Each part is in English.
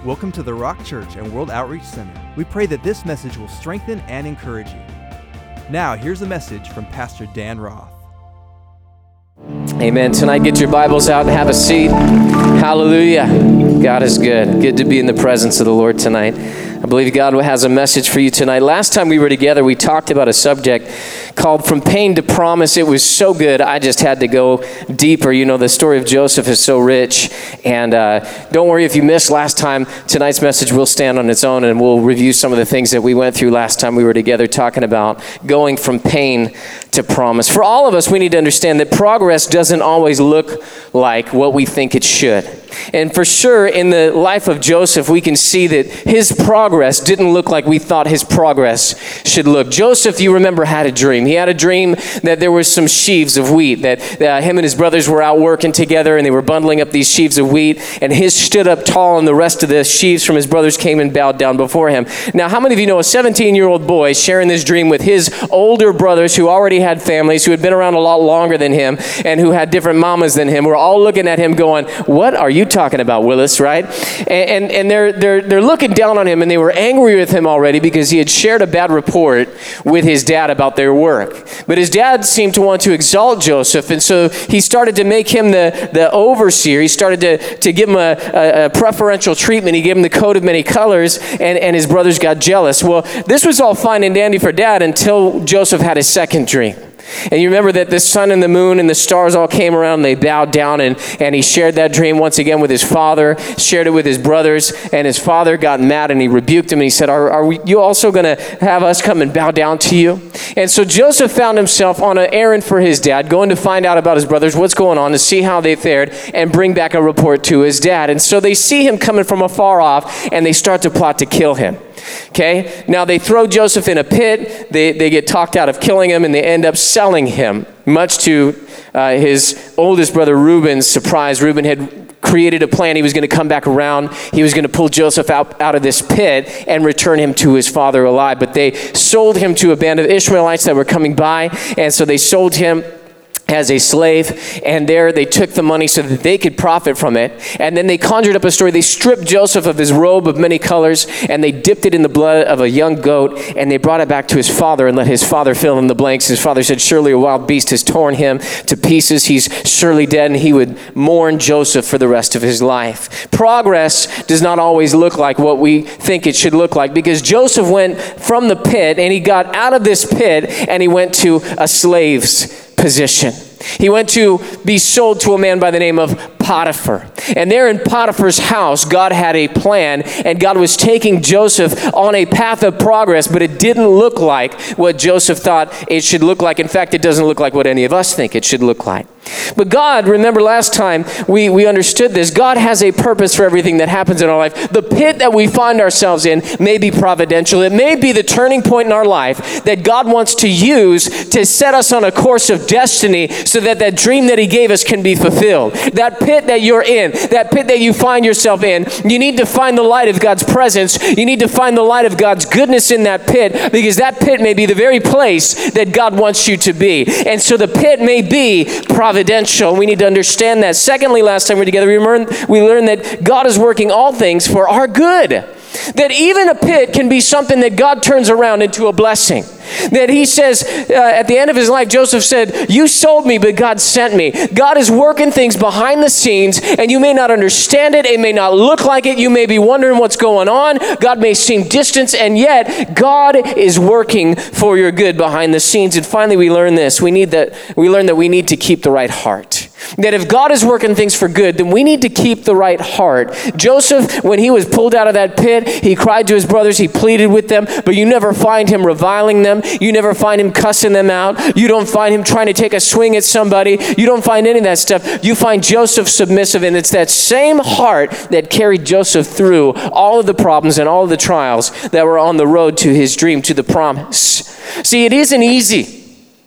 Welcome to the Rock Church and World Outreach Center. We pray that this message will strengthen and encourage you. Now, here's a message from Pastor Dan Roth. Amen. Tonight, get your Bibles out and have a seat. Hallelujah. God is good. Good to be in the presence of the Lord tonight. I believe God has a message for you tonight. Last time we were together, we talked about a subject called From Pain to Promise. It was so good, I just had to go deeper. You know, the story of Joseph is so rich. And don't worry if you missed last time. Tonight's message will stand on its own, and we'll review some of the things that we went through last time we were together talking about going from pain to promise. For all of us, we need to understand that progress doesn't always look like what we think it should. And for sure, in the life of Joseph, we can see that his progress didn't look like we thought his progress should look. Joseph, you remember, had a dream. He had a dream that there were some sheaves of wheat, that him and his brothers were out working together, and they were bundling up these sheaves of wheat, and his stood up tall, and the rest of the sheaves from his brothers came and bowed down before him. Now, how many of you know a 17-year-old boy sharing this dream with his older brothers who already had families, who had been around a lot longer than him, and who had different mamas than him, were all looking at him going, "What are you talking about, Willis?" Right? And they're looking down on him, and they were angry with him already because he had shared a bad report with his dad about their work. But his dad seemed to want to exalt Joseph, and so he started to make him the overseer. He started to give him a preferential treatment. He gave him the coat of many colors, and his brothers got jealous. Well, this was all fine and dandy for dad until Joseph had his second dream. And you remember that the sun and the moon and the stars all came around, and they bowed down, and he shared that dream once again with his father, shared it with his brothers, and his father got mad, and he rebuked him, and he said, are you also going to have us come and bow down to you? And so Joseph found himself on an errand for his dad, going to find out about his brothers, what's going on, to see how they fared, and bring back a report to his dad. And so they see him coming from afar off, and they start to plot to kill him. Okay, now they throw Joseph in a pit, they get talked out of killing him, and they end up selling him, much to his oldest brother Reuben's surprise. Reuben had created a plan. He was going to come back around. He was going to pull Joseph out of this pit and return him to his father alive. But they sold him to a band of Ishmaelites that were coming by, and so they sold him as a slave, and there they took the money so that they could profit from it. And then they conjured up a story. They stripped Joseph of his robe of many colors, and they dipped it in the blood of a young goat, and they brought it back to his father and let his father fill in the blanks. His father said, "Surely a wild beast has torn him to pieces. He's surely dead," and he would mourn Joseph for the rest of his life. Progress does not always look like what we think it should look like, because Joseph went from the pit, and he got out of this pit, and he went to a slave's position. He went to be sold to a man by the name of Potiphar. And there in Potiphar's house, God had a plan, and God was taking Joseph on a path of progress, but it didn't look like what Joseph thought it should look like. In fact, it doesn't look like what any of us think it should look like. But God, remember last time we understood this, God has a purpose for everything that happens in our life. The pit that we find ourselves in may be providential. It may be the turning point in our life that God wants to use to set us on a course of destiny so that dream that he gave us can be fulfilled. That pit that you're in, that pit that you find yourself in, you need to find the light of God's presence. You need to find the light of God's goodness in that pit, because that pit may be the very place that God wants you to be. And so the pit may be providential. We need to understand that. Secondly, last time we were together, we learned that God is working all things for our good. That even a pit can be something that God turns around into a blessing. That he says, at the end of his life, Joseph said, "You sold me, but God sent me." God is working things behind the scenes, and you may not understand it. It may not look like it. You may be wondering what's going on. God may seem distant, and yet God is working for your good behind the scenes. And finally, we learn this. We learn that we need to keep the right heart. That if God is working things for good, then we need to keep the right heart. Joseph, when he was pulled out of that pit, he cried to his brothers, he pleaded with them, but you never find him reviling them. You never find him cussing them out. You don't find him trying to take a swing at somebody. You don't find any of that stuff. You find Joseph submissive, and it's that same heart that carried Joseph through all of the problems and all of the trials that were on the road to his dream, to the promise. See, it isn't easy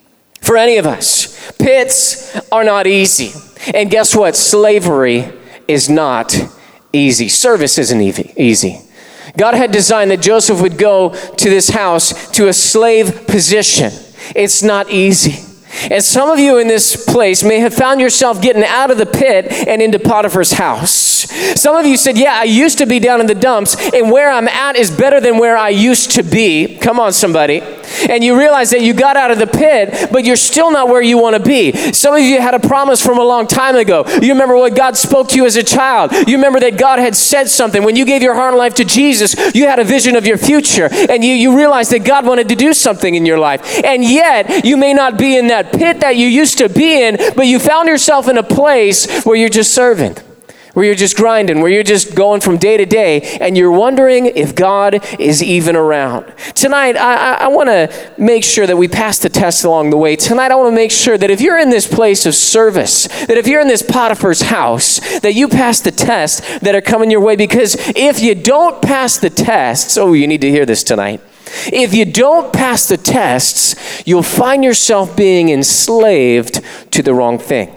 for any of us. Pits are not easy. And guess what? Slavery is not easy. Service isn't easy. God had designed that Joseph would go to this house, to a slave position. It's not easy. And some of you in this place may have found yourself getting out of the pit and into Potiphar's house. Some of you said, yeah, I used to be down in the dumps, and where I'm at is better than where I used to be. Come on, somebody. And you realize that you got out of the pit, but you're still not where you want to be. Some of you had a promise from a long time ago. You remember what God spoke to you as a child. You remember that God had said something. When you gave your heart and life to Jesus, you had a vision of your future, and you realized that God wanted to do something in your life. And yet, you may not be in that pit that you used to be in, but you found yourself in a place where you're just serving, where you're just grinding, where you're just going from day to day, and you're wondering if God is even around. Tonight, I want to make sure that we pass the test along the way. Tonight, I want to make sure that if you're in this place of service, that if you're in this Potiphar's house, that you pass the tests that are coming your way, because if you don't pass the tests, oh, you need to hear this tonight. If you don't pass the tests, you'll find yourself being enslaved to the wrong thing.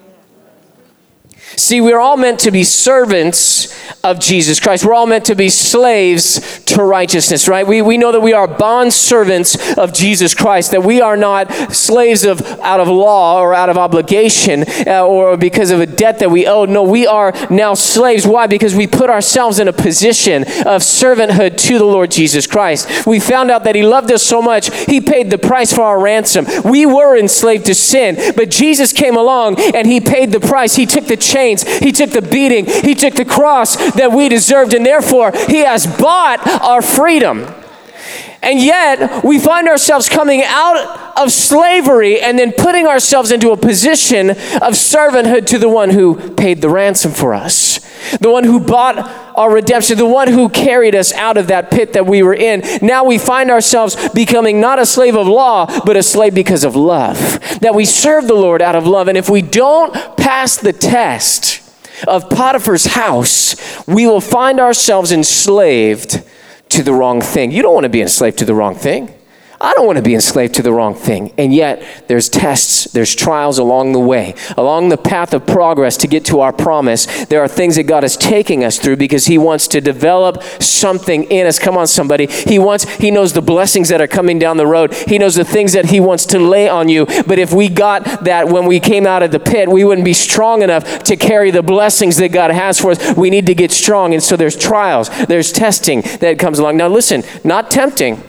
See, we're all meant to be servants of Jesus Christ. We're all meant to be slaves to righteousness, right? We know that we are bond servants of Jesus Christ, that we are not slaves out of law or out of obligation or because of a debt that we owe. No, we are now slaves. Why? Because we put ourselves in a position of servanthood to the Lord Jesus Christ. We found out that He loved us so much, He paid the price for our ransom. We were enslaved to sin, but Jesus came along and He paid the price. He took the chains, He took the beating, He took the cross that we deserved, and therefore He has bought our freedom. And yet, we find ourselves coming out of slavery and then putting ourselves into a position of servanthood to the one who paid the ransom for us, the one who bought our redemption, the one who carried us out of that pit that we were in. Now we find ourselves becoming not a slave of law, but a slave because of love, that we serve the Lord out of love. And if we don't pass the test of Potiphar's house, we will find ourselves enslaved to the wrong thing. You don't want to be enslaved to the wrong thing. I don't want to be enslaved to the wrong thing. And yet, there's tests, there's trials along the way. Along the path of progress to get to our promise, there are things that God is taking us through because He wants to develop something in us. Come on, somebody. He knows the blessings that are coming down the road. He knows the things that He wants to lay on you. But if we got that when we came out of the pit, we wouldn't be strong enough to carry the blessings that God has for us. We need to get strong. And so there's trials, there's testing that comes along. Now listen, not tempting.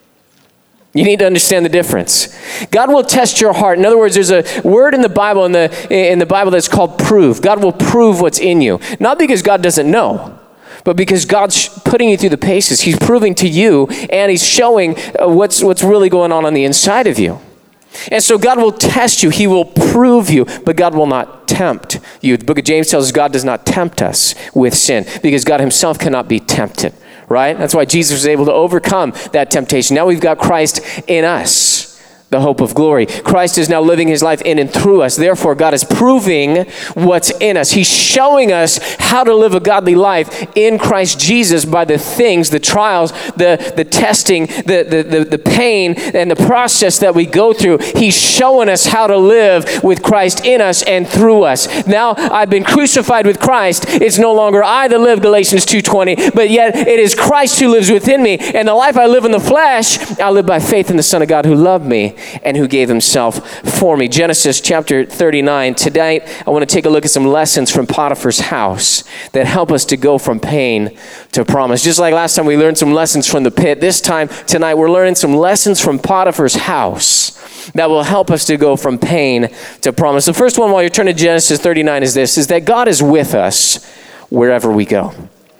You need to understand the difference. God will test your heart. In other words, there's a word in the Bible in the Bible that's called prove. God will prove what's in you. Not because God doesn't know, but because God's putting you through the paces. He's proving to you, and He's showing what's really going on the inside of you. And so God will test you. He will prove you, but God will not tempt you. The book of James tells us God does not tempt us with sin because God Himself cannot be tempted. Right? That's why Jesus was able to overcome that temptation. Now we've got Christ in us, the hope of glory. Christ is now living His life in and through us. Therefore, God is proving what's in us. He's showing us how to live a godly life in Christ Jesus by the things, the trials, the testing, the pain, and the process that we go through. He's showing us how to live with Christ in us and through us. Now, I've been crucified with Christ. It's no longer I that live, Galatians 2:20, but yet it is Christ who lives within me. And the life I live in the flesh, I live by faith in the Son of God who loved me and who gave Himself for me. Genesis chapter 39. Tonight, I want to take a look at some lessons from Potiphar's house that help us to go from pain to promise. Just like last time we learned some lessons from the pit, this time, tonight, we're learning some lessons from Potiphar's house that will help us to go from pain to promise. The first one, while you're turning to Genesis 39, is that God is with us wherever we go.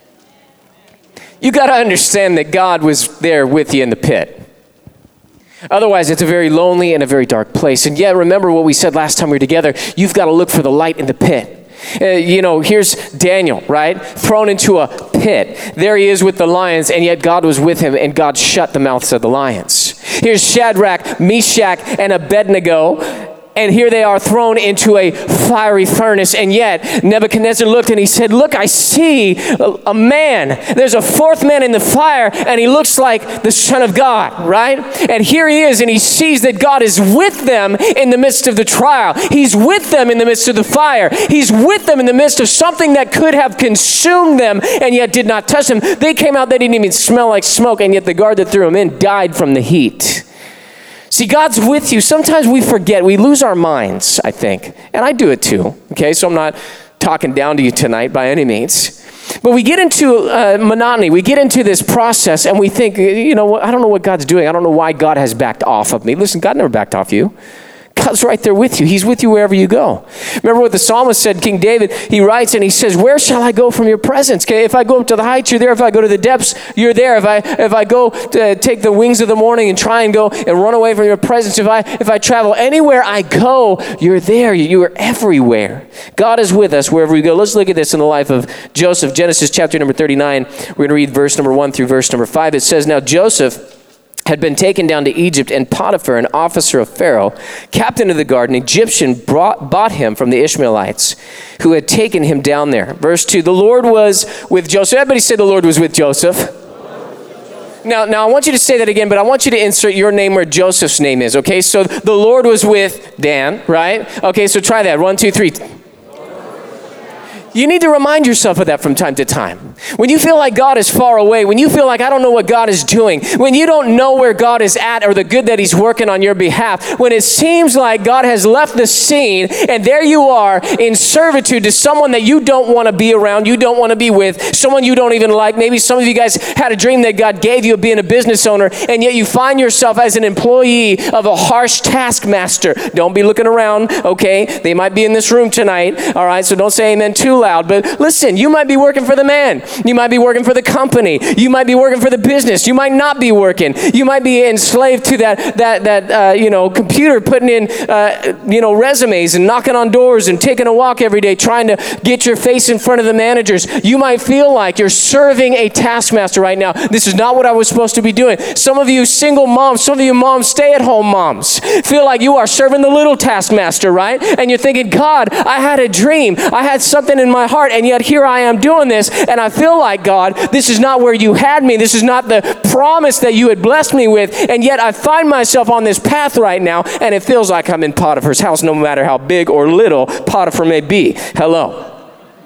You got to understand that God was there with you in the pit. Otherwise, it's a very lonely and a very dark place. And yet, remember what we said last time we were together. You've got to look for the light in the pit. Here's Daniel, right? Thrown into a pit. There he is with the lions, and yet God was with him, and God shut the mouths of the lions. Here's Shadrach, Meshach, and Abednego. And here they are thrown into a fiery furnace. And yet Nebuchadnezzar looked and he said, look, I see a man. There's a fourth man in the fire and he looks like the Son of God, right? And here he is and he sees that God is with them in the midst of the trial. He's with them in the midst of the fire. He's with them in the midst of something that could have consumed them and yet did not touch them. They came out, they didn't even smell like smoke, and yet the guard that threw them in died from the heat. See, God's with you. Sometimes we forget. We lose our minds, I think. And I do it too. Okay, so I'm not talking down to you tonight by any means. But we get into monotony. We get into this process and we think, you know what, I don't know what God's doing. I don't know why God has backed off of me. Listen, God never backed off you. God's right there with you. He's with you wherever you go. Remember what the psalmist said, King David, he writes and he says, where shall I go from your presence? Okay, if I go up to the heights, you're there. If I go to the depths, you're there. If I go to take the wings of the morning and try and go and run away from your presence, if I travel anywhere I go, you're there. You are everywhere. God is with us wherever we go. Let's look at this in the life of Joseph. Genesis chapter number 39. We're going to read verse number 1 through verse number 5. It says, now Joseph had been taken down to Egypt, and Potiphar, an officer of Pharaoh, captain of the guard, an Egyptian, bought him from the Ishmaelites who had taken him down there. Verse 2, the Lord was with Joseph. Everybody say the Lord was with Joseph. Now I want you to say that again, but I want you to insert your name where Joseph's name is, okay? So the Lord was with Dan, right? Okay, so try that. 1, 2, 3. You need to remind yourself of that from time to time. When you feel like God is far away, when you feel like I don't know what God is doing, when you don't know where God is at or the good that he's working on your behalf, when it seems like God has left the scene and there you are in servitude to someone that you don't want to be around, you don't want to be with, someone you don't even like. Maybe some of you guys had a dream that God gave you of being a business owner, and yet you find yourself as an employee of a harsh taskmaster. Don't be looking around, okay? They might be in this room tonight, all right? So don't say amen too loud, but listen, you might be working for the man. You might be working for the company. You might be working for the business. You might not be working. You might be enslaved to that computer, putting in resumes and knocking on doors and taking a walk every day, trying to get your face in front of the managers. You might feel like you're serving a taskmaster right now. This is not what I was supposed to be doing. Some of you single moms, some of you moms, stay-at-home moms, feel like you are serving the little taskmaster, right? And you're thinking, God, I had a dream. I had something in my heart, and yet here I am doing this, and I feel like, God, this is not where you had me. This is not the promise that you had blessed me with, and yet I find myself on this path right now, and it feels like I'm in Potiphar's house, no matter how big or little Potiphar may be. Hello.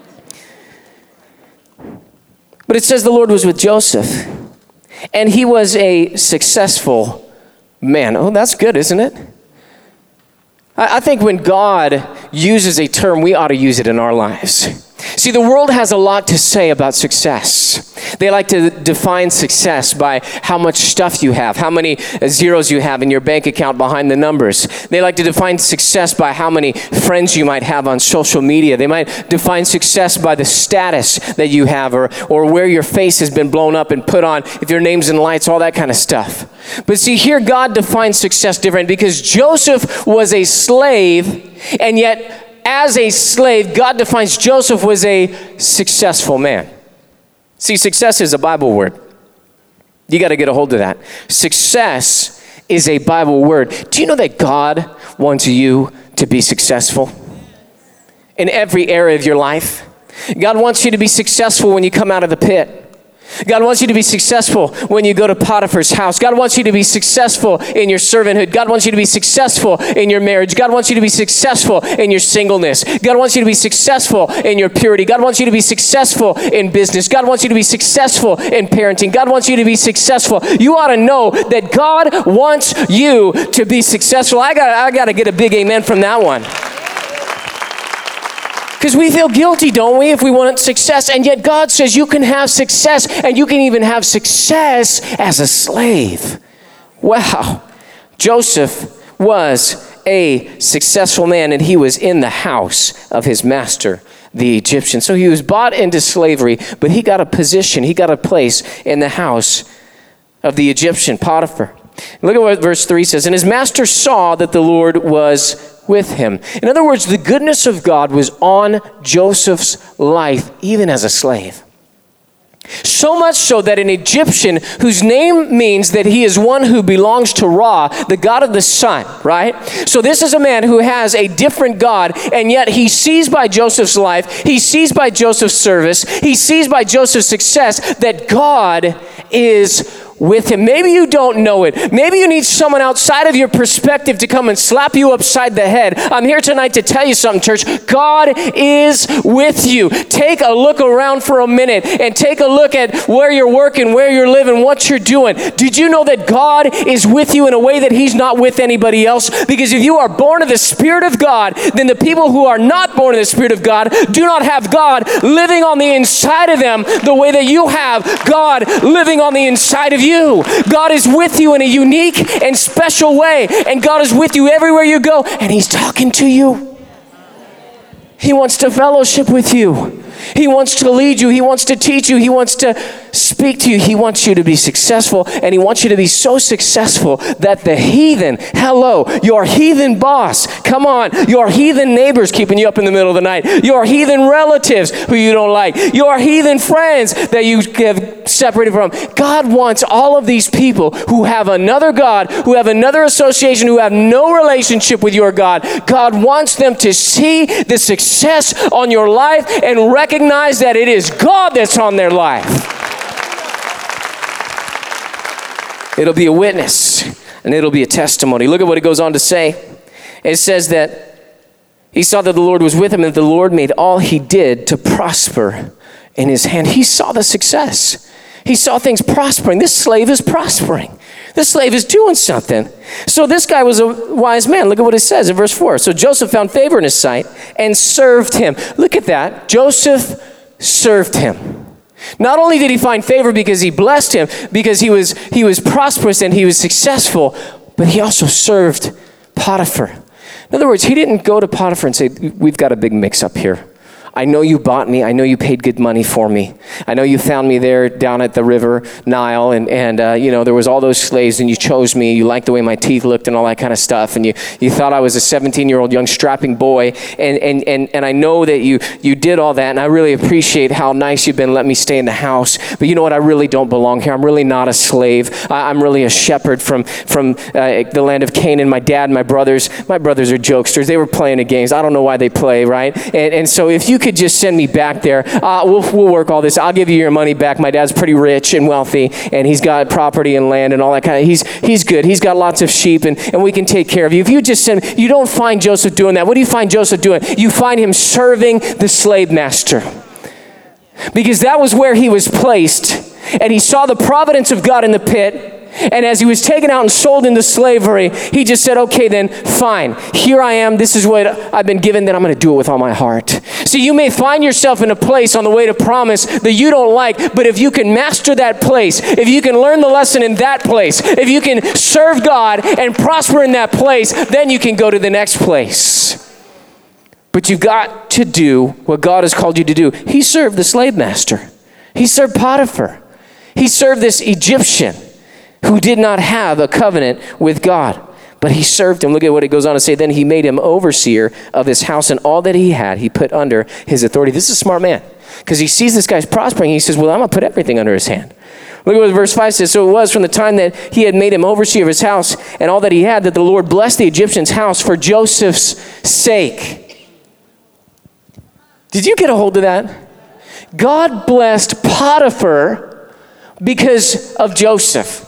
But it says the Lord was with Joseph, and he was a successful man. Oh, that's good, isn't it? I think when God uses a term, we ought to use it in our lives. See, the world has a lot to say about success. They like to define success by how much stuff you have, how many zeros you have in your bank account behind the numbers. They like to define success by how many friends you might have on social media. They might define success by the status that you have, or where your face has been blown up and put on, if your name's in lights, all that kind of stuff. But see, here God defines success different, because Joseph was a slave, and yet as a slave, God defines Joseph was a successful man. See, success is a Bible word. You got to get a hold of that. Success is a Bible word. Do you know that God wants you to be successful in every area of your life? God wants you to be successful when you come out of the pit. God wants you to be successful when you go to Potiphar's house. God wants you to be successful in your servanthood. God wants you to be successful in your marriage. God wants you to be successful in your singleness. God wants you to be successful in your purity. God wants you to be successful in business. God wants you to be successful in parenting. God wants you to be successful. You ought to know that God wants you to be successful. I got to get a big amen from that one. Because we feel guilty, don't we, if we want success? And yet God says you can have success, and you can even have success as a slave. Wow. Joseph was a successful man, and he was in the house of his master, the Egyptian. So he was bought into slavery, but he got a position, he got a place in the house of the Egyptian, Potiphar. Look at what verse 3 says. And his master saw that the Lord was with him. In other words, the goodness of God was on Joseph's life, even as a slave. So much so that an Egyptian, whose name means that he is one who belongs to Ra, the god of the sun, right? So this is a man who has a different God, and yet he sees by Joseph's life, he sees by Joseph's service, he sees by Joseph's success that God is with him. Maybe you don't know it. Maybe you need someone outside of your perspective to come and slap you upside the head. I'm here tonight to tell you something, church. God is with you. Take a look around for a minute and take a look at where you're working, where you're living, what you're doing. Did you know that God is with you in a way that he's not with anybody else? Because if you are born of the Spirit of God, then the people who are not born of the Spirit of God do not have God living on the inside of them the way that you have God living on the inside of you. God is with you in a unique and special way, and God is with you everywhere you go, and he's talking to you. He wants to fellowship with you. He wants to lead you. He wants to teach you. He wants to speak to you. He wants you to be successful, and he wants you to be so successful that the heathen, your heathen boss, come on, your heathen neighbors keeping you up in the middle of the night, your heathen relatives who you don't like, your heathen friends that you have separated from. God wants all of these people who have another God, who have another association, who have no relationship with your God. God wants them to see the success on your life and recognize that it is God that's on their life. It'll be a witness, and it'll be a testimony. Look at what it goes on to say. It says that he saw that the Lord was with him, and that the Lord made all he did to prosper in his hand. He saw the success. He saw things prospering. This slave is prospering. This slave is doing something. So this guy was a wise man. Look at what it says in verse 4. So Joseph found favor in his sight and served him. Look at that. Joseph served him. Not only did he find favor because he blessed him, because he was prosperous and he was successful, but he also served Potiphar. In other words, he didn't go to Potiphar and say, we've got a big mix-up here. I know you bought me. I know you paid good money for me. I know you found me there down at the river Nile, and there was all those slaves, and you chose me. You liked the way my teeth looked and all that kind of stuff, and you thought I was a 17-year-old young strapping boy, and I know that you did all that, and I really appreciate how nice you've been letting me stay in the house. But you know what? I really don't belong here. I'm really not a slave. I'm really a shepherd from the land of Canaan. My dad and my brothers are jokesters. They were playing the games. I don't know why they play, right? And so if you could just send me back there, we'll work all this. I'll give you your money back. My dad's pretty rich and wealthy, and he's got property and land and all that kind of. He's good. He's got lots of sheep, and we can take care of you. If you just send, you don't find Joseph doing that. What do you find Joseph doing? You find him serving the slave master, because that was where he was placed, and he saw the providence of God in the pit. And as he was taken out and sold into slavery, he just said, okay, then fine. Here I am. This is what I've been given. Then I'm going to do it with all my heart. See, you may find yourself in a place on the way to promise that you don't like, but if you can master that place, if you can learn the lesson in that place, if you can serve God and prosper in that place, then you can go to the next place. But you've got to do what God has called you to do. He served the slave master. He served Potiphar. He served this Egyptian who did not have a covenant with God, but he served him. Look at what it goes on to say. Then he made him overseer of his house, and all that he had, he put under his authority. This is a smart man, because he sees this guy's prospering. He says, well, I'm going to put everything under his hand. Look at what verse 5 says. So it was from the time that he had made him overseer of his house and all that he had, that the Lord blessed the Egyptian's house for Joseph's sake. Did you get a hold of that? God blessed Potiphar because of Joseph.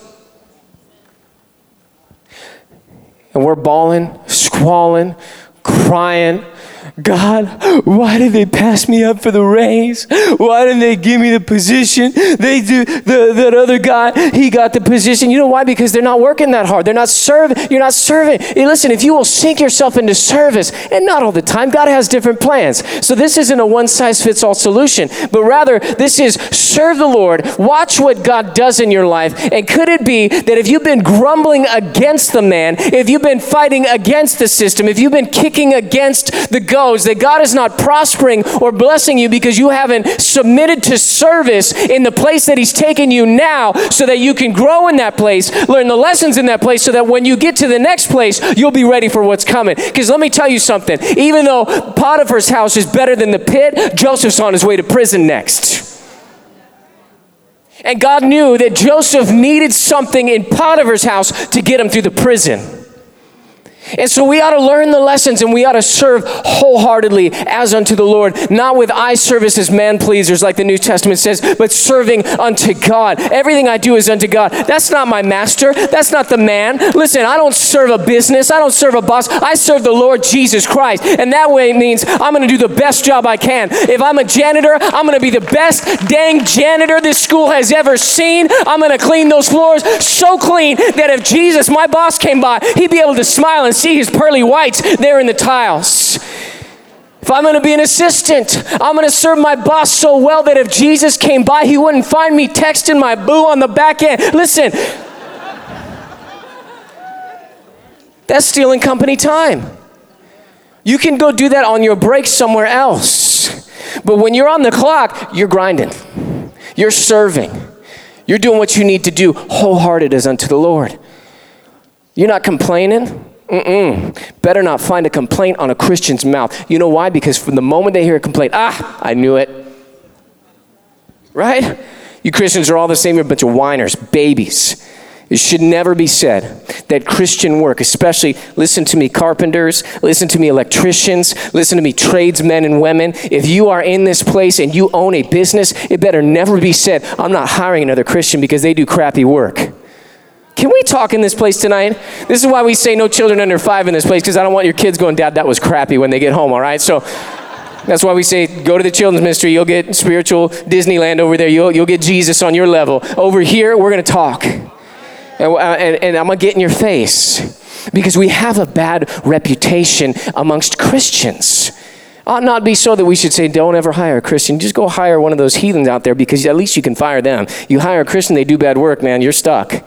And we're bawling, squalling, crying. God, why did they pass me up for the raise? Why didn't they give me the position? They do. That other guy, he got the position. You know why? Because they're not working that hard. They're not serving. You're not serving. Hey, listen, if you will sink yourself into service, and not all the time, God has different plans. So this isn't a one-size-fits-all solution, but rather this is serve the Lord, watch what God does in your life, and could it be that if you've been grumbling against the man, if you've been fighting against the system, if you've been kicking against the goats, that God is not prospering or blessing you because you haven't submitted to service in the place that he's taken you now, so that you can grow in that place, learn the lessons in that place, so that when you get to the next place, you'll be ready for what's coming. Because let me tell you something, even though Potiphar's house is better than the pit, Joseph's on his way to prison next. And God knew that Joseph needed something in Potiphar's house to get him through the prison. And so we ought to learn the lessons, and we ought to serve wholeheartedly as unto the Lord, not with eye service as man pleasers like the New Testament says, but serving unto God. Everything I do is unto God. That's not my master. That's not the man. Listen, I don't serve a business. I don't serve a boss. I serve the Lord Jesus Christ. And that way means I'm going to do the best job I can. If I'm a janitor, I'm going to be the best dang janitor this school has ever seen. I'm going to clean those floors so clean that if Jesus, my boss, came by, he'd be able to smile and see his pearly whites there in the tiles. If I'm going to be an assistant, I'm going to serve my boss so well that if Jesus came by, he wouldn't find me texting my boo on the back end. Listen, that's stealing company time. You can go do that on your break somewhere else. But when you're on the clock, you're grinding. You're serving. You're doing what you need to do, wholehearted as unto the Lord. You're not complaining. Better not find a complaint on a Christian's mouth. You know why? Because from the moment they hear a complaint, I knew it. Right? You Christians are all the same. You're a bunch of whiners, babies. It should never be said that Christian work, especially, listen to me, carpenters, listen to me, electricians, listen to me, tradesmen and women. If you are in this place and you own a business, it better never be said, I'm not hiring another Christian because they do crappy work. Can we talk in this place tonight? This is why we say no children under 5 in this place, because I don't want your kids going, Dad, that was crappy when they get home, all right? So that's why we say go to the children's ministry. You'll get spiritual Disneyland over there. You'll get Jesus on your level. Over here, we're going to talk. And I'm going to get in your face because we have a bad reputation amongst Christians. Ought not be so that we should say, don't ever hire a Christian. Just go hire one of those heathens out there because at least you can fire them. You hire a Christian, they do bad work, man, you're stuck.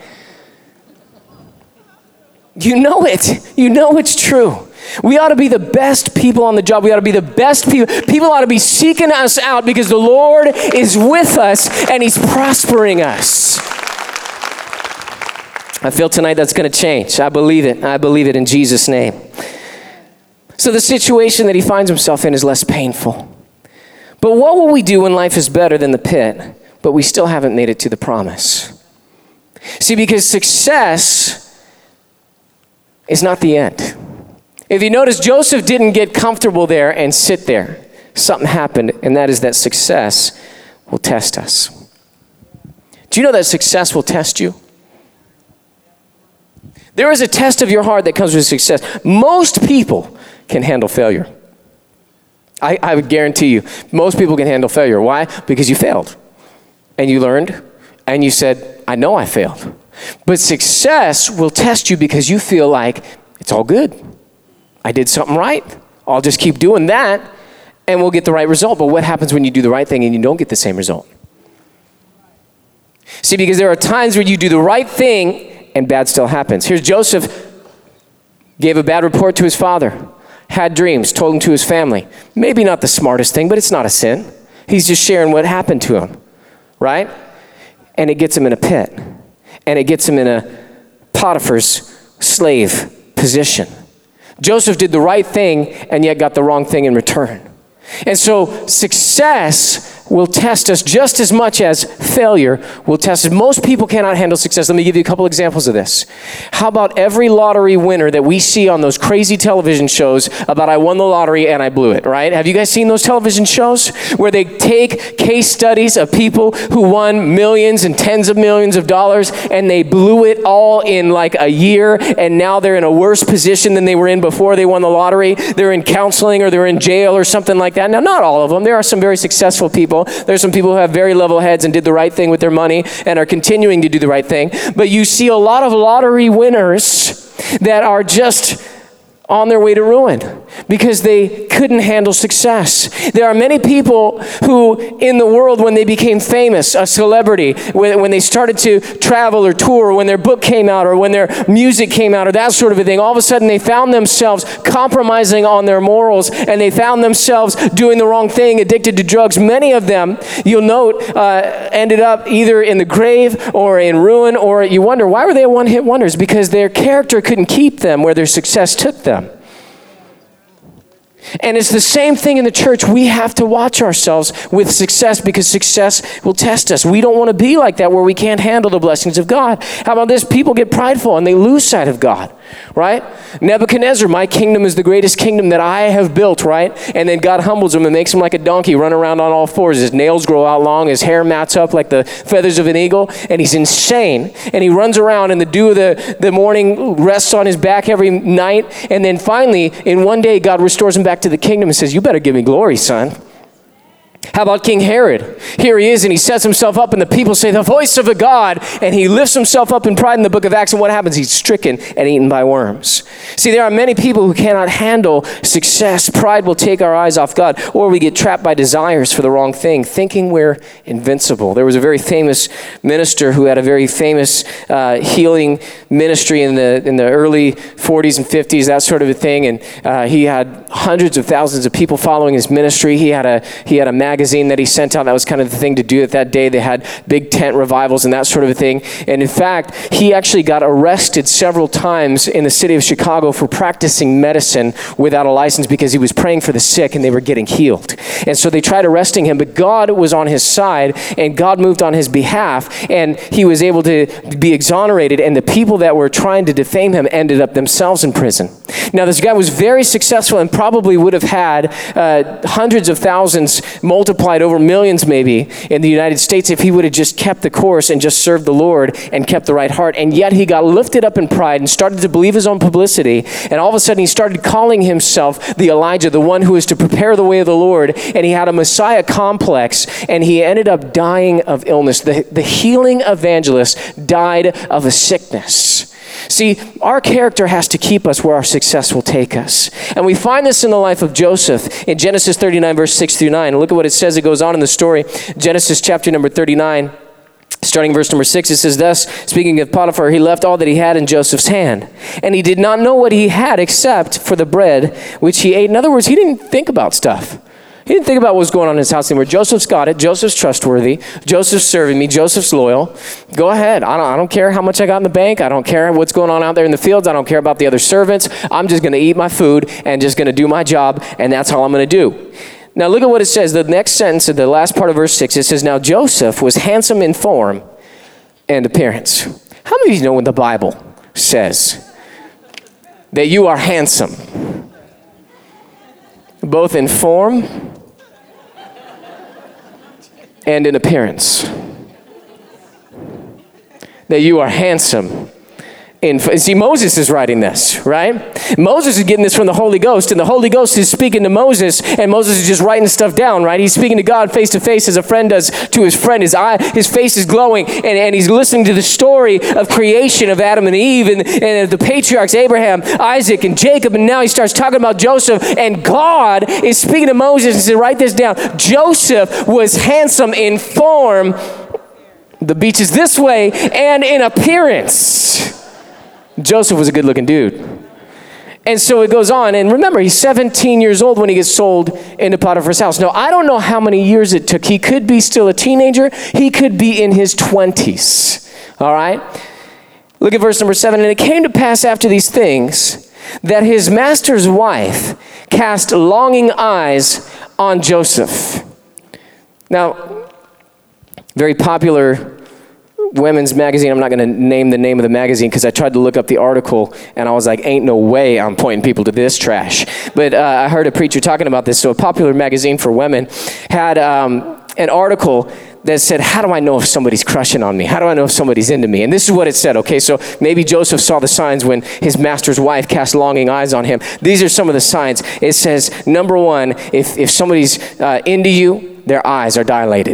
You know it. You know it's true. We ought to be the best people on the job. We ought to be the best people. People ought to be seeking us out because the Lord is with us and he's prospering us. I feel tonight that's going to change. I believe it. I believe it in Jesus' name. So the situation that he finds himself in is less painful. But what will we do when life is better than the pit, but we still haven't made it to the promise? See, because success is not the end. If you notice, Joseph didn't get comfortable there and sit there. Something happened, and that is that success will test us. Do you know that success will test you? There is a test of your heart that comes with success. Most people can handle failure. I would guarantee you, most people can handle failure. Why? Because you failed, and you learned, and you said, I know I failed. But success will test you because you feel like it's all good. I did something right. I'll just keep doing that and we'll get the right result. But what happens when you do the right thing and you don't get the same result? See, because there are times where you do the right thing and bad still happens. Here's Joseph, gave a bad report to his father, had dreams, told them to his family. Maybe not the smartest thing, but it's not a sin. He's just sharing what happened to him, right? And it gets him in a pit. And it gets him in a Potiphar's slave position. Joseph did the right thing and yet got the wrong thing in return. And so success will test us just as much as failure will test us. Most people cannot handle success. Let me give you a couple examples of this. How about every lottery winner that we see on those crazy television shows about I won the lottery and I blew it, right? Have you guys seen those television shows where they take case studies of people who won millions and tens of millions of dollars and they blew it all in like a year and now they're in a worse position than they were in before they won the lottery? They're in counseling or they're in jail or something like that. Now, not all of them. There are some very successful people. There's some people who have very level heads and did the right thing with their money and are continuing to do the right thing. But you see a lot of lottery winners that are just on their way to ruin because they couldn't handle success. There are many people who in the world, when they became famous, a celebrity, when they started to travel or tour, when their book came out or when their music came out or that sort of a thing, all of a sudden they found themselves compromising on their morals and they found themselves doing the wrong thing, addicted to drugs. Many of them, you'll note, ended up either in the grave or in ruin, or you wonder, why were they one-hit wonders? Because their character couldn't keep them where their success took them. And it's the same thing in the church. We have to watch ourselves with success because success will test us. We don't want to be like that where we can't handle the blessings of God. How about this? People get prideful and they lose sight of God. right? Nebuchadnezzar, my kingdom is the greatest kingdom that I have built, right? And then God humbles him and makes him like a donkey, run around on all fours. His nails grow out long, his hair mats up like the feathers of an eagle, and he's insane. And he runs around, and the dew of the morning rests on his back every night. And then finally, in one day, God restores him back to the kingdom and says, you better give me glory, son. How about King Herod? Here he is, and he sets himself up, and the people say, the voice of a God, and he lifts himself up in pride in the book of Acts, and what happens? He's stricken and eaten by worms. See, there are many people who cannot handle success. Pride will take our eyes off God, or we get trapped by desires for the wrong thing, thinking we're invincible. There was a very famous minister who had a very famous healing ministry in the early 40s and 50s, that sort of a thing, and he had hundreds of thousands of people following his ministry. He had a magazine that he sent out. That was kind of the thing to do at that day. They had big tent revivals and that sort of a thing. And in fact, he actually got arrested several times in the city of Chicago for practicing medicine without a license because he was praying for the sick and they were getting healed. And so they tried arresting him, but God was on his side and God moved on his behalf and he was able to be exonerated, and the people that were trying to defame him ended up themselves in prison. Now, this guy was very successful and probably would have had hundreds of thousands multiplied over millions maybe in the United States if he would have just kept the course and just served the Lord and kept the right heart. And yet he got lifted up in pride and started to believe his own publicity. And all of a sudden he started calling himself the Elijah, the one who is to prepare the way of the Lord. And he had a Messiah complex, and he ended up dying of illness. The healing evangelist died of a sickness. See, our character has to keep us where our success will take us. And we find this in the life of Joseph in Genesis 39, verse 6 through 9. Look at what it says. It goes on in the story. Genesis chapter number 39, starting verse number 6, it says, thus, speaking of Potiphar, he left all that he had in Joseph's hand. And he did not know what he had except for the bread which he ate. In other words, he didn't think about stuff. He didn't think about what was going on in his house anymore. Joseph's got it. Joseph's trustworthy. Joseph's serving me. Joseph's loyal. Go ahead. I don't care how much I got in the bank. I don't care what's going on out there in the fields. I don't care about the other servants. I'm just going to eat my food and just going to do my job, and that's all I'm going to do. Now look at what it says. The next sentence of the last part of verse 6, it says, now Joseph was handsome in form and appearance. How many of you know what the Bible says? That you are handsome, both in form and in appearance. That you are handsome. See, Moses is writing this, right? Moses is getting this from the Holy Ghost, and the Holy Ghost is speaking to Moses, and Moses is just writing stuff down, right? He's speaking to God face to face as a friend does to his friend. His face is glowing, and he's listening to the story of creation of Adam and Eve and the patriarchs, Abraham, Isaac, and Jacob, and now he starts talking about Joseph, and God is speaking to Moses and said, write this down. Joseph was handsome in form, the beach is this way, and in appearance. Joseph was a good-looking dude. And so it goes on. And remember, he's 17 years old when he gets sold into Potiphar's house. Now, I don't know how many years it took. He could be still a teenager. He could be in his 20s. All right? Look at verse number 7. And it came to pass after these things that his master's wife cast longing eyes on Joseph. Now, very popular women's magazine. I'm not going to name the name of the magazine because I tried to look up the article and I was like, ain't no way I'm pointing people to this trash. But I heard a preacher talking about this. So a popular magazine for women had an article that said, how do I know if somebody's crushing on me? How do I know if somebody's into me? And this is what it said, okay? So maybe Joseph saw the signs when his master's wife cast longing eyes on him. These are some of the signs. It says, number one, if somebody's into you, their eyes are dilated.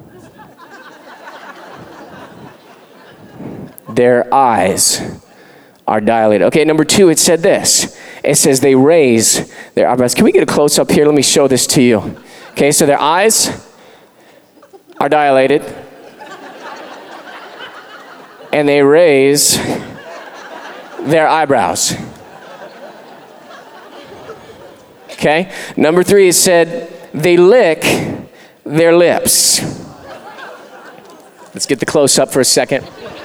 Their eyes are dilated. Okay, number two, it said this. It says they raise their eyebrows. Can we get a close-up here? Let me show this to you. Okay, so their eyes are dilated. And they raise their eyebrows. Okay, number three, it said they lick their lips. Let's get the close-up for a second.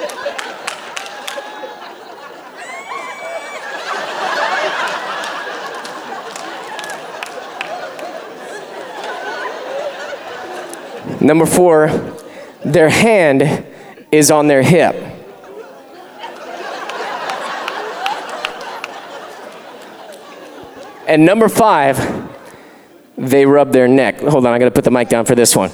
Number four, their hand is on their hip. And number 5, they rub their neck. Hold on, I got to put the mic down for this one.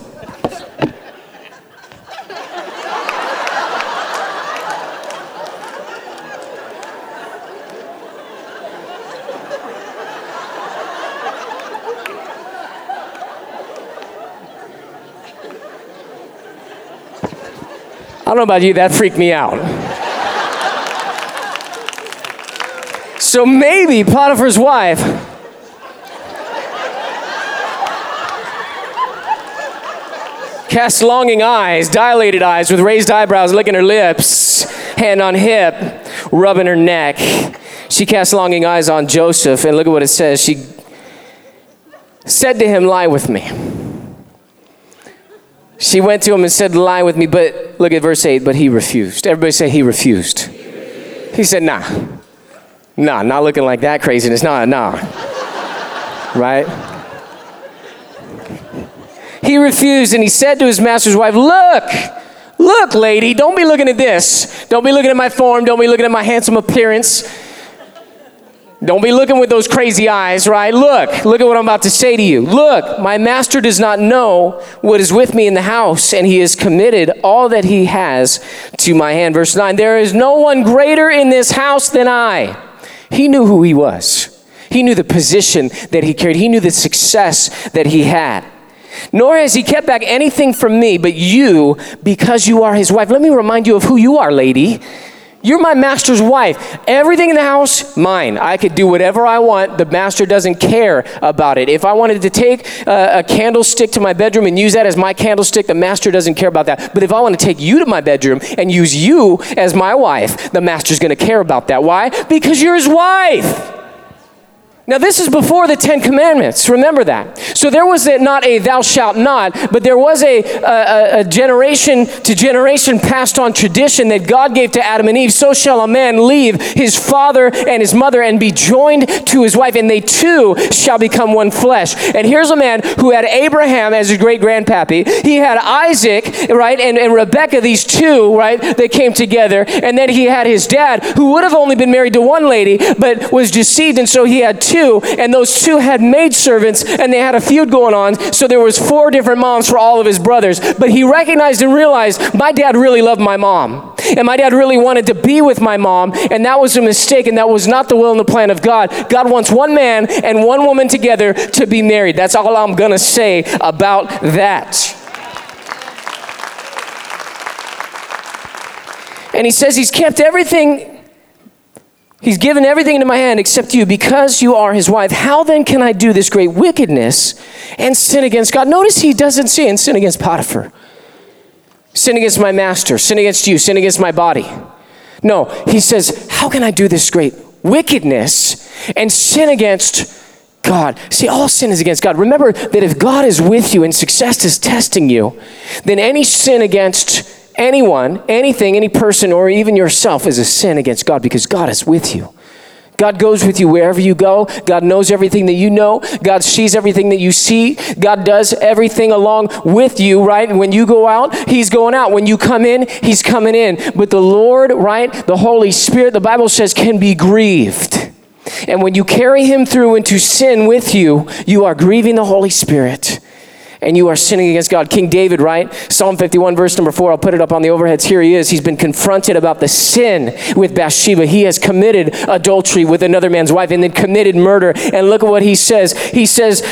I don't know about you, that freaked me out. So maybe Potiphar's wife cast longing eyes, dilated eyes with raised eyebrows, licking her lips, hand on hip, rubbing her neck. She cast longing eyes on Joseph, and look at what it says. She said to him, lie with me. She went to him and said, lie with me, but look at verse 8, but he refused. Everybody say he refused. He said, nah, not looking like that craziness, nah. Right? He refused, and he said to his master's wife, look, lady, don't be looking at this. Don't be looking at my form. Don't be looking at my handsome appearance. Don't be looking with those crazy eyes, right? Look at what I'm about to say to you. Look, my master does not know what is with me in the house, and he has committed all that he has to my hand. Verse 9, there is no one greater in this house than I. He knew who he was. He knew the position that he carried. He knew the success that he had. Nor has he kept back anything from me, but you, because you are his wife. Let me remind you of who you are, lady. You're my master's wife. Everything in the house, mine. I could do whatever I want. The master doesn't care about it. If I wanted to take a candlestick to my bedroom and use that as my candlestick, the master doesn't care about that. But if I want to take you to my bedroom and use you as my wife, the master's going to care about that. Why? Because you're his wife. Now, this is before the 10 Commandments. Remember that. So there was not a thou shalt not, but there was a generation to generation passed on tradition that God gave to Adam and Eve. So shall a man leave his father and his mother and be joined to his wife, and they two shall become one flesh. And here's a man who had Abraham as his great-grandpappy. He had Isaac, right, and Rebekah, these two, right, that came together. And then he had his dad, who would have only been married to one lady, but was deceived, and so he had two. And those two had maidservants, and they had a feud going on. So there was 4 different moms for all of his brothers. But he recognized and realized, my dad really loved my mom, and my dad really wanted to be with my mom, and that was a mistake, and that was not the will and the plan of God. God wants one man and one woman together to be married. That's all I'm gonna say about that. And he says he's kept everything. He's given everything into my hand except you, because you are his wife. How then can I do this great wickedness and sin against God? Notice he doesn't say and sin against Potiphar. Sin against my master, sin against you, sin against my body. No, he says, how can I do this great wickedness and sin against God? See, all sin is against God. Remember that if God is with you and success is testing you, then any sin against anyone, anything, any person, or even yourself is a sin against God, because God is with you. God goes with you wherever you go. God knows everything that you know. God sees everything that you see. God does everything along with you, right? And when you go out, he's going out. When you come in, he's coming in. But the Lord, right, the Holy Spirit, the Bible says, can be grieved. And when you carry him through into sin with you, you are grieving the Holy Spirit. And you are sinning against God. King David, right? Psalm 51, verse number 4. I'll put it up on the overheads. Here he is. He's been confronted about the sin with Bathsheba. He has committed adultery with another man's wife and then committed murder. And look at what he says. He says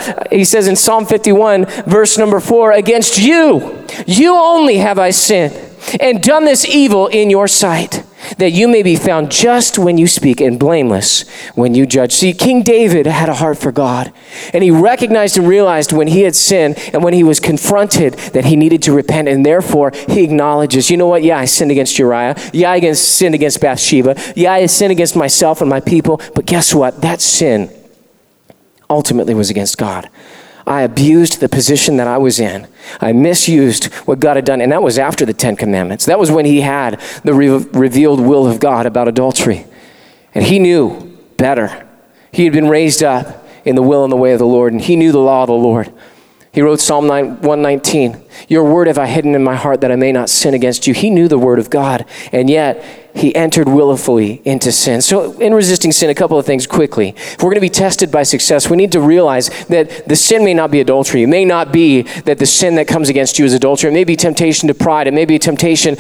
in Psalm 51, verse number 4, against you only have I sinned and done this evil in your sight, that you may be found just when you speak and blameless when you judge. See, King David had a heart for God, and he recognized and realized when he had sinned and when he was confronted that he needed to repent, and therefore he acknowledges, you know what? Yeah, I sinned against Uriah. Yeah, I sinned against Bathsheba. Yeah, I sinned against myself and my people. But guess what? That sin ultimately was against God. I abused the position that I was in. I misused what God had done. And that was after the 10 Commandments. That was when he had the revealed will of God about adultery. And he knew better. He had been raised up in the will and the way of the Lord. And he knew the law of the Lord. He wrote Psalm 119. Your word have I hidden in my heart that I may not sin against you. He knew the word of God, and yet he entered willfully into sin. So in resisting sin, a couple of things quickly. If we're going to be tested by success, we need to realize that the sin may not be adultery. It may not be that the sin that comes against you is adultery. It may be temptation to pride. It may be a temptation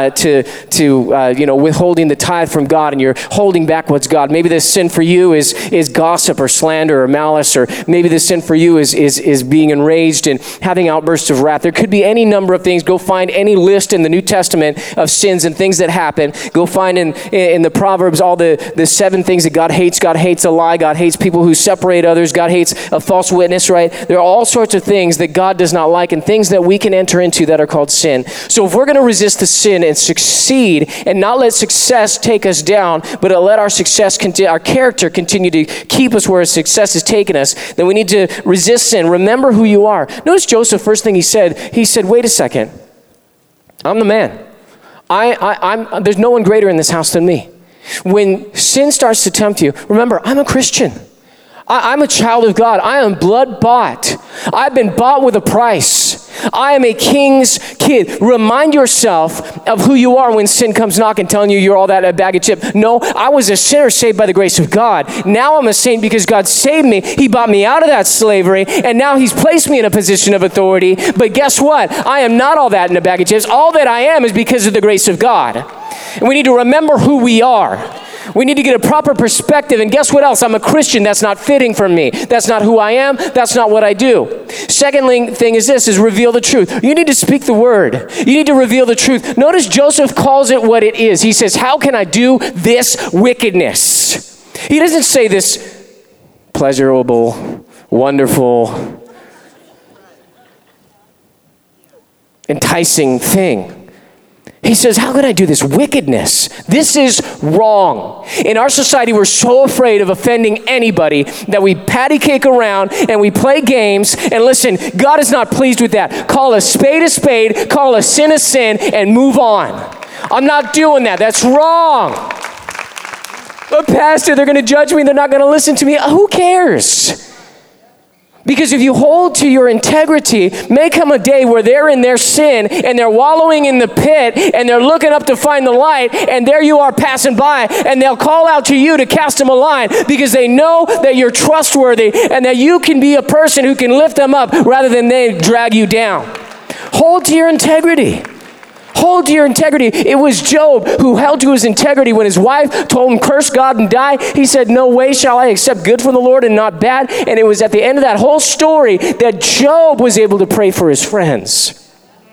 to withholding the tithe from God, and you're holding back what's God. Maybe the sin for you is gossip or slander or malice, or maybe the sin for you is being enraged and having outbursts of wrath. There could be any number of things. Go find any list in the New Testament of sins and things that happen. Go find in the Proverbs all the 7 things that God hates. God hates a lie. God hates people who separate others. God hates a false witness, right? There are all sorts of things that God does not like and things that we can enter into that are called sin. So if we're going to resist the sin and succeed and not let success take us down, but let our character continue to keep us where success has taken us, then we need to resist sin. Remember who you are. Notice Joseph, first thing he said, wait a second. I'm the man. There's no one greater in this house than me. When sin starts to tempt you, remember, I'm a Christian. I'm a child of God. I am blood bought. I've been bought with a price. I am a king's kid. Remind yourself of who you are when sin comes knocking, telling you you're all that a bag of chips. No, I was a sinner saved by the grace of God. Now I'm a saint because God saved me. He bought me out of that slavery, and now he's placed me in a position of authority. But guess what? I am not all that in a bag of chips. All that I am is because of the grace of God. And we need to remember who we are. We need to get a proper perspective. And guess what else? I'm a Christian. That's not fitting for me. That's not who I am. That's not what I do. Second thing is reveal the truth. You need to speak the word. You need to reveal the truth. Notice Joseph calls it what it is. He says, how can I do this wickedness? He doesn't say this pleasurable, wonderful, enticing thing. He says, how can I do this wickedness? This is wrong. In our society, we're so afraid of offending anybody that we patty cake around and we play games. And listen, God is not pleased with that. Call a spade, call a sin, and move on. I'm not doing that. That's wrong. But Pastor, they're going to judge me. They're not going to listen to me. Who cares? Because if you hold to your integrity, may come a day where they're in their sin and they're wallowing in the pit and they're looking up to find the light, and there you are passing by, and they'll call out to you to cast them a line because they know that you're trustworthy and that you can be a person who can lift them up rather than they drag you down. Hold to your integrity. Hold to your integrity. It was Job who held to his integrity when his wife told him, curse God and die. He said, no way shall I accept good from the Lord and not bad. And it was at the end of that whole story that Job was able to pray for his friends.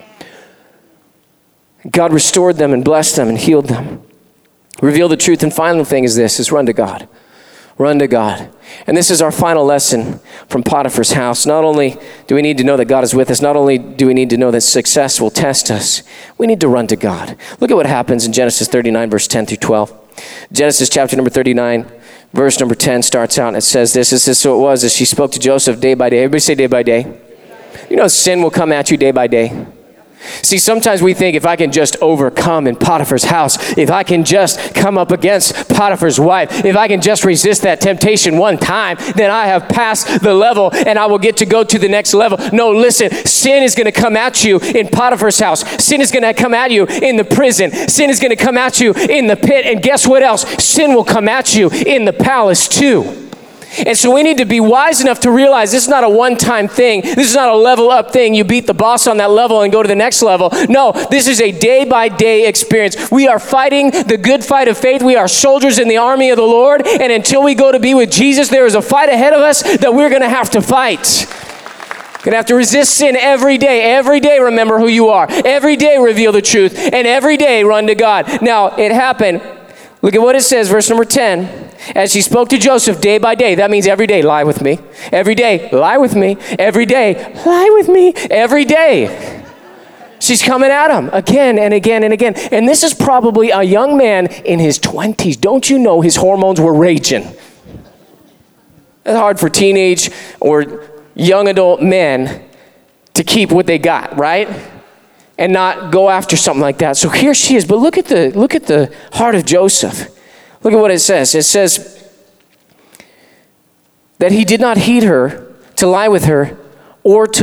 God restored them and blessed them and healed them. Reveal the truth. And final thing is run to God. Run to God. And this is our final lesson from Potiphar's house. Not only do we need to know that God is with us, not only do we need to know that success will test us, we need to run to God. Look at what happens in Genesis 39, verse 10 through 12. Genesis chapter number 39, verse number 10 starts out and it says this. It says, so it was as she spoke to Joseph day by day. Everybody say day by day. You know, sin will come at you day by day. See, sometimes we think if I can just overcome in Potiphar's house, if I can just come up against Potiphar's wife, if I can just resist that temptation one time, then I have passed the level and I will get to go to the next level. No, listen, sin is going to come at you in Potiphar's house. Sin is going to come at you in the prison. Sin is going to come at you in the pit. And guess what else? Sin will come at you in the palace too. And so we need to be wise enough to realize this is not a one-time thing. This is not a level-up thing. You beat the boss on that level and go to the next level. No, this is a day-by-day experience. We are fighting the good fight of faith. We are soldiers in the army of the Lord. And until we go to be with Jesus, there is a fight ahead of us that we're going to have to fight. Going to have to resist sin every day. Every day, remember who you are. Every day, reveal the truth. And every day, run to God. Now, it happened. Look at what it says, verse number 10. As she spoke to Joseph day by day, that means every day, lie with me. Every day, lie with me. Every day, lie with me. Every day. She's coming at him again and again and again. And this is probably a young man in his 20s. Don't you know his hormones were raging? It's hard for teenage or young adult men to keep what they got, right? And not go after something like that. So here she is. But look at the heart of Joseph. Look at what it says. It says that he did not heed her to lie with her or to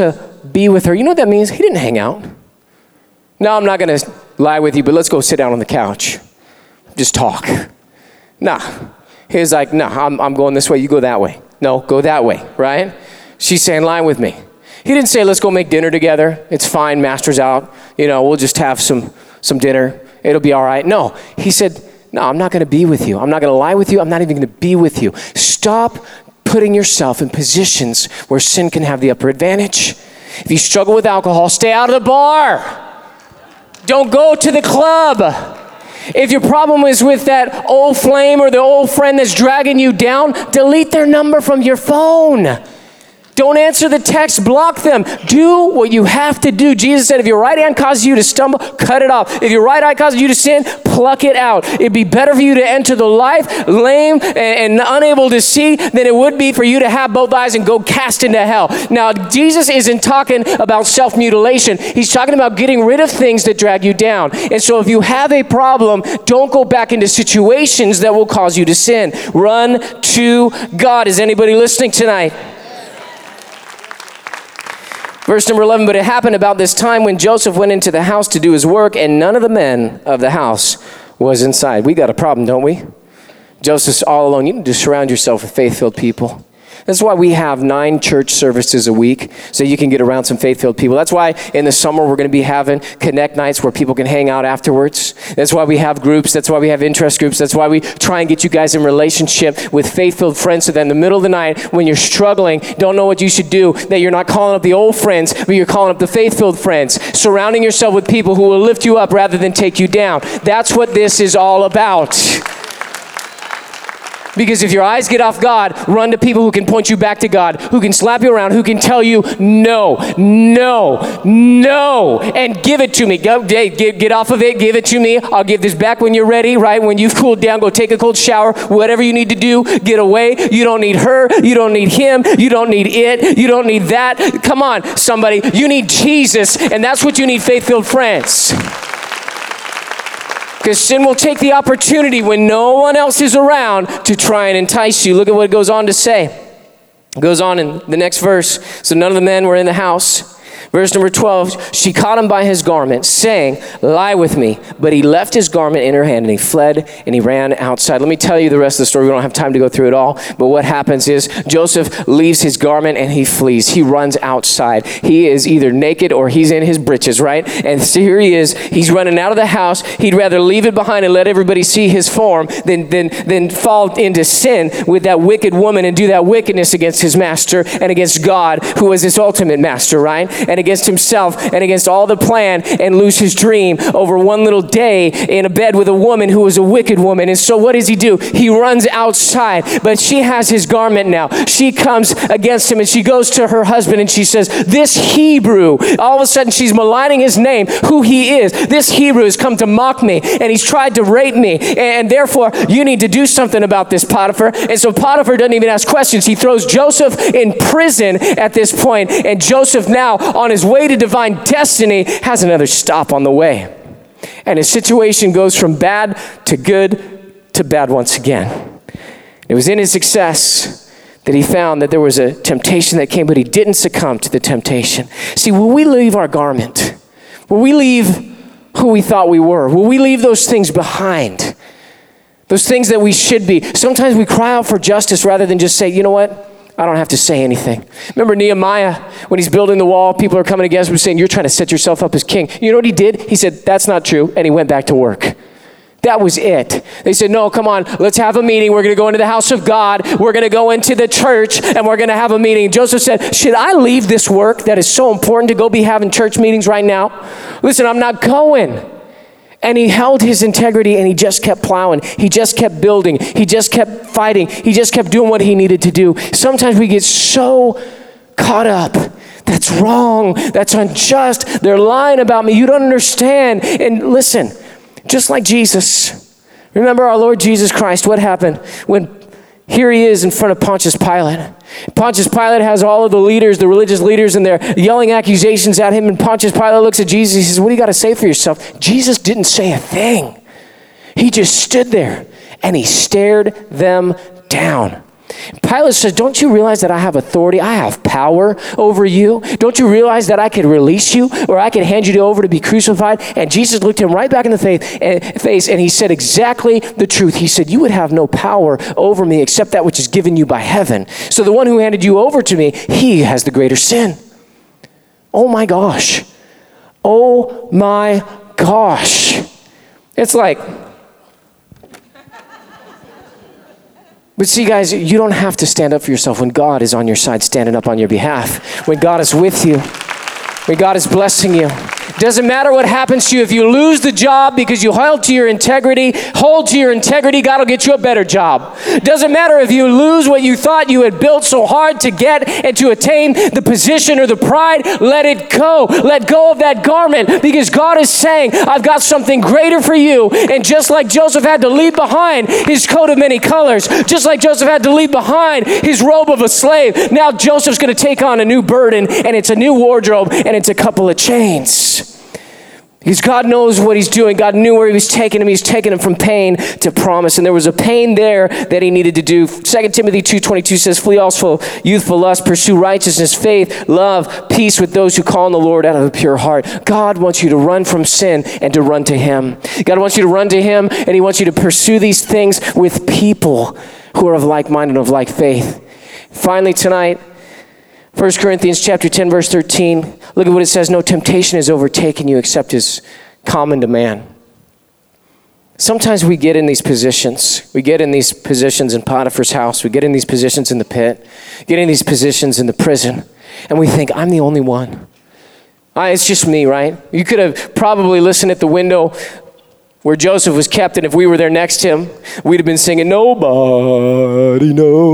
be with her. You know what that means? He didn't hang out. No, I'm not going to lie with you, but let's go sit down on the couch. Just talk. Nah. He was like, no, I'm going this way. You go that way. No, go that way, right? She's saying, lie with me. He didn't say, let's go make dinner together. It's fine. Master's out. We'll just have some dinner. It'll be all right. No, he said, no, I'm not going to be with you. I'm not going to lie with you. I'm not even going to be with you. Stop putting yourself in positions where sin can have the upper advantage. If you struggle with alcohol, stay out of the bar. Don't go to the club. If your problem is with that old flame or the old friend that's dragging you down, delete their number from your phone. Don't answer the text, block them. Do what you have to do. Jesus said, if your right hand causes you to stumble, cut it off. If your right eye causes you to sin, pluck it out. It'd be better for you to enter the life lame and unable to see than it would be for you to have both eyes and go cast into hell. Now, Jesus isn't talking about self-mutilation. He's talking about getting rid of things that drag you down. And so if you have a problem, don't go back into situations that will cause you to sin. Run to God. Is anybody listening tonight? Verse number 11, but it happened about this time when Joseph went into the house to do his work, and none of the men of the house was inside. We got a problem, don't we? Joseph's all alone. You need to surround yourself with faith-filled people. That's why we have 9 church services a week, so you can get around some faith-filled people. That's why in the summer we're going to be having connect nights where people can hang out afterwards. That's why we have groups. That's why we have interest groups. That's why we try and get you guys in relationship with faith-filled friends, so that in the middle of the night when you're struggling, don't know what you should do, that you're not calling up the old friends, but you're calling up the faith-filled friends. Surrounding yourself with people who will lift you up rather than take you down. That's what this is all about. Because if your eyes get off God, run to people who can point you back to God, who can slap you around, who can tell you, no, no, no, and give it to me. Get off of it, give it to me. I'll give this back when you're ready, right? When you've cooled down, go take a cold shower, whatever you need to do, get away. You don't need her, you don't need him, you don't need it, you don't need that. Come on, somebody, you need Jesus, and that's what you need, faith-filled friends. Because sin will take the opportunity when no one else is around to try and entice you. Look at what it goes on to say. It goes on in the next verse. So none of the men were in the house. Verse number 12, she caught him by his garment, saying, lie with me. But he left his garment in her hand, and he fled, and he ran outside. Let me tell you the rest of the story. We don't have time to go through it all. But what happens is Joseph leaves his garment, and he flees. He runs outside. He is either naked or he's in his britches, right? And so here he is. He's running out of the house. He'd rather leave it behind and let everybody see his form than fall into sin with that wicked woman and do that wickedness against his master and against God, who is his ultimate master, right? And against himself and against all the plan, and lose his dream over one little day in a bed with a woman who was a wicked woman. And so what does he do? He runs outside, but she has his garment now. She comes against him, and she goes to her husband, and she says, this Hebrew, all of a sudden she's maligning his name, who he is. This Hebrew has come to mock me, and he's tried to rape me, and therefore you need to do something about this, Potiphar. And so Potiphar doesn't even ask questions. He throws Joseph in prison at this point, and Joseph now on his way to divine destiny has another stop on the way. And his situation goes from bad to good to bad once again. It was in his success that he found that there was a temptation that came, but he didn't succumb to the temptation. See, will we leave our garment? Will we leave who we thought we were? Will we leave those things behind? Those things that we should be. Sometimes we cry out for justice rather than just say, you know what? I don't have to say anything. Remember Nehemiah, when he's building the wall, people are coming against him saying, you're trying to set yourself up as king. You know what he did? He said, that's not true. And he went back to work. That was it. They said, no, come on, let's have a meeting. We're going to go into the house of God. We're going to go into the church, and we're going to have a meeting. Joseph said, should I leave this work that is so important to go be having church meetings right now? Listen, I'm not going. And he held his integrity, and he just kept plowing. He just kept building. He just kept fighting. He just kept doing what he needed to do. Sometimes we get so caught up. That's wrong. That's unjust. They're lying about me. You don't understand. And listen, just like Jesus, remember our Lord Jesus Christ, what happened when here he is in front of Pontius Pilate. Pontius Pilate has all of the leaders, the religious leaders, and they're yelling accusations at him. And Pontius Pilate looks at Jesus. He says, what do you got to say for yourself? Jesus didn't say a thing. He just stood there and he stared them down. Pilate says, don't you realize that I have authority? I have power over you. Don't you realize that I could release you or I could hand you over to be crucified? And Jesus looked him right back in the face and he said exactly the truth. He said, you would have no power over me except that which is given you by heaven. So the one who handed you over to me, he has the greater sin. Oh my gosh. Oh my gosh. It's like, but see, guys, you don't have to stand up for yourself when God is on your side, standing up on your behalf. When God is with you, when God is blessing you. Doesn't matter what happens to you. If you lose the job because you hold to your integrity, God will get you a better job. Doesn't matter if you lose what you thought you had built so hard to get and to attain the position or the pride, let it go. Let go of that garment because God is saying, I've got something greater for you. And just like Joseph had to leave behind his coat of many colors, just like Joseph had to leave behind his robe of a slave, now Joseph's going to take on a new burden, and it's a new wardrobe, and it's a couple of chains. Because God knows what he's doing. God knew where he was taking him. He's taking him from pain to promise. And there was a pain there that he needed to do. 2 Timothy 2:22 says, flee also youthful lust, pursue righteousness, faith, love, peace with those who call on the Lord out of a pure heart. God wants you to run from sin and to run to him. God wants you to run to him, and he wants you to pursue these things with people who are of like mind and of like faith. Finally tonight, 1 Corinthians chapter 10, verse 13. Look at what it says. No temptation has overtaken you except is common to man. Sometimes we get in these positions. We get in these positions in Potiphar's house. We get in these positions in the pit. Get in these positions in the prison. And we think, I'm the only one. It's just me, right? You could have probably listened at the window where Joseph was kept, and if we were there next to him, we'd have been singing, nobody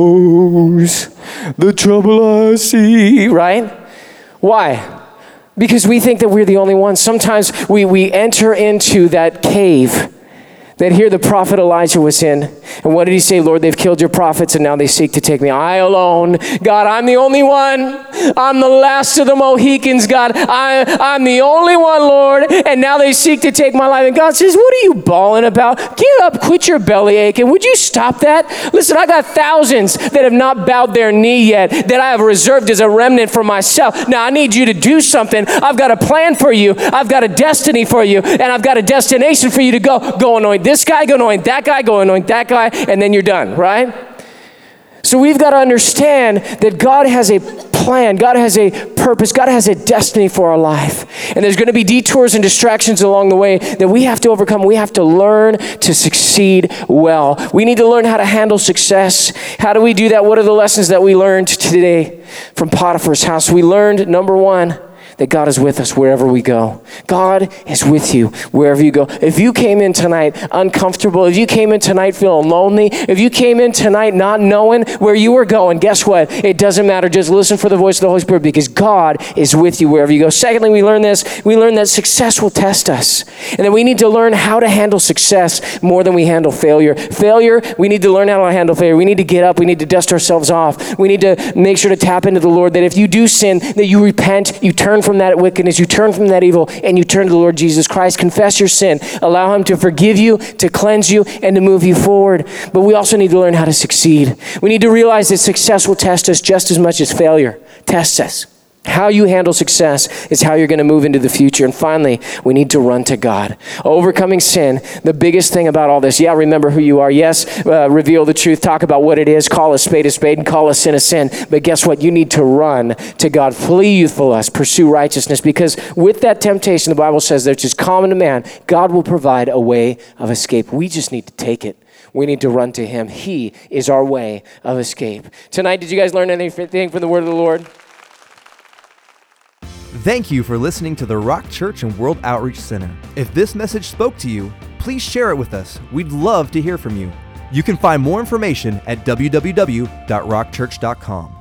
knows the trouble I see, right? Why? Because we think that we're the only ones. Sometimes we enter into that cave that here the prophet Elijah was in. And what did he say? Lord, they've killed your prophets and now they seek to take me. I alone. God, I'm the only one. I'm the last of the Mohicans, God. I'm the only one, Lord. And now they seek to take my life. And God says, what are you bawling about? Get up, quit your belly aching. Would you stop that? Listen, I got thousands that have not bowed their knee yet, that I have reserved as a remnant for myself. Now I need you to do something. I've got a plan for you. I've got a destiny for you. And I've got a destination for you to go. Go anoint this guy, go anoint that guy, go anoint that guy, and then you're done, right? So we've got to understand that God has a plan, God has a purpose, God has a destiny for our life. And there's going to be detours and distractions along the way that we have to overcome. We have to learn to succeed well. We need to learn how to handle success. How do we do that? What are the lessons that we learned today from Potiphar's house? We learned, number one, that God is with us wherever we go. God is with you wherever you go. If you came in tonight uncomfortable, if you came in tonight feeling lonely, if you came in tonight not knowing where you were going, guess what? It doesn't matter. Just listen for the voice of the Holy Spirit because God is with you wherever you go. Secondly, we learn this. We learn that success will test us. And that we need to learn how to handle success more than we handle failure. Failure, we need to learn how to handle failure. We need to get up. We need to dust ourselves off. We need to make sure to tap into the Lord, that if you do sin, that you repent, you turn from that wickedness, you turn from that evil, and you turn to the Lord Jesus Christ. Confess your sin. Allow him to forgive you, to cleanse you, and to move you forward. But we also need to learn how to succeed. We need to realize that success will test us just as much as failure tests us. How you handle success is how you're going to move into the future. And finally, we need to run to God. Overcoming sin, the biggest thing about all this, remember who you are. Yes, reveal the truth. Talk about what it is. Call a spade, and call a sin. But guess what? You need to run to God. Flee youthful lust. Pursue righteousness. Because with that temptation, the Bible says that which is common to man, God will provide a way of escape. We just need to take it. We need to run to him. He is our way of escape. Tonight, did you guys learn anything from the word of the Lord? Thank you for listening to the Rock Church and World Outreach Center. If this message spoke to you, please share it with us. We'd love to hear from you. You can find more information at www.rockchurch.com.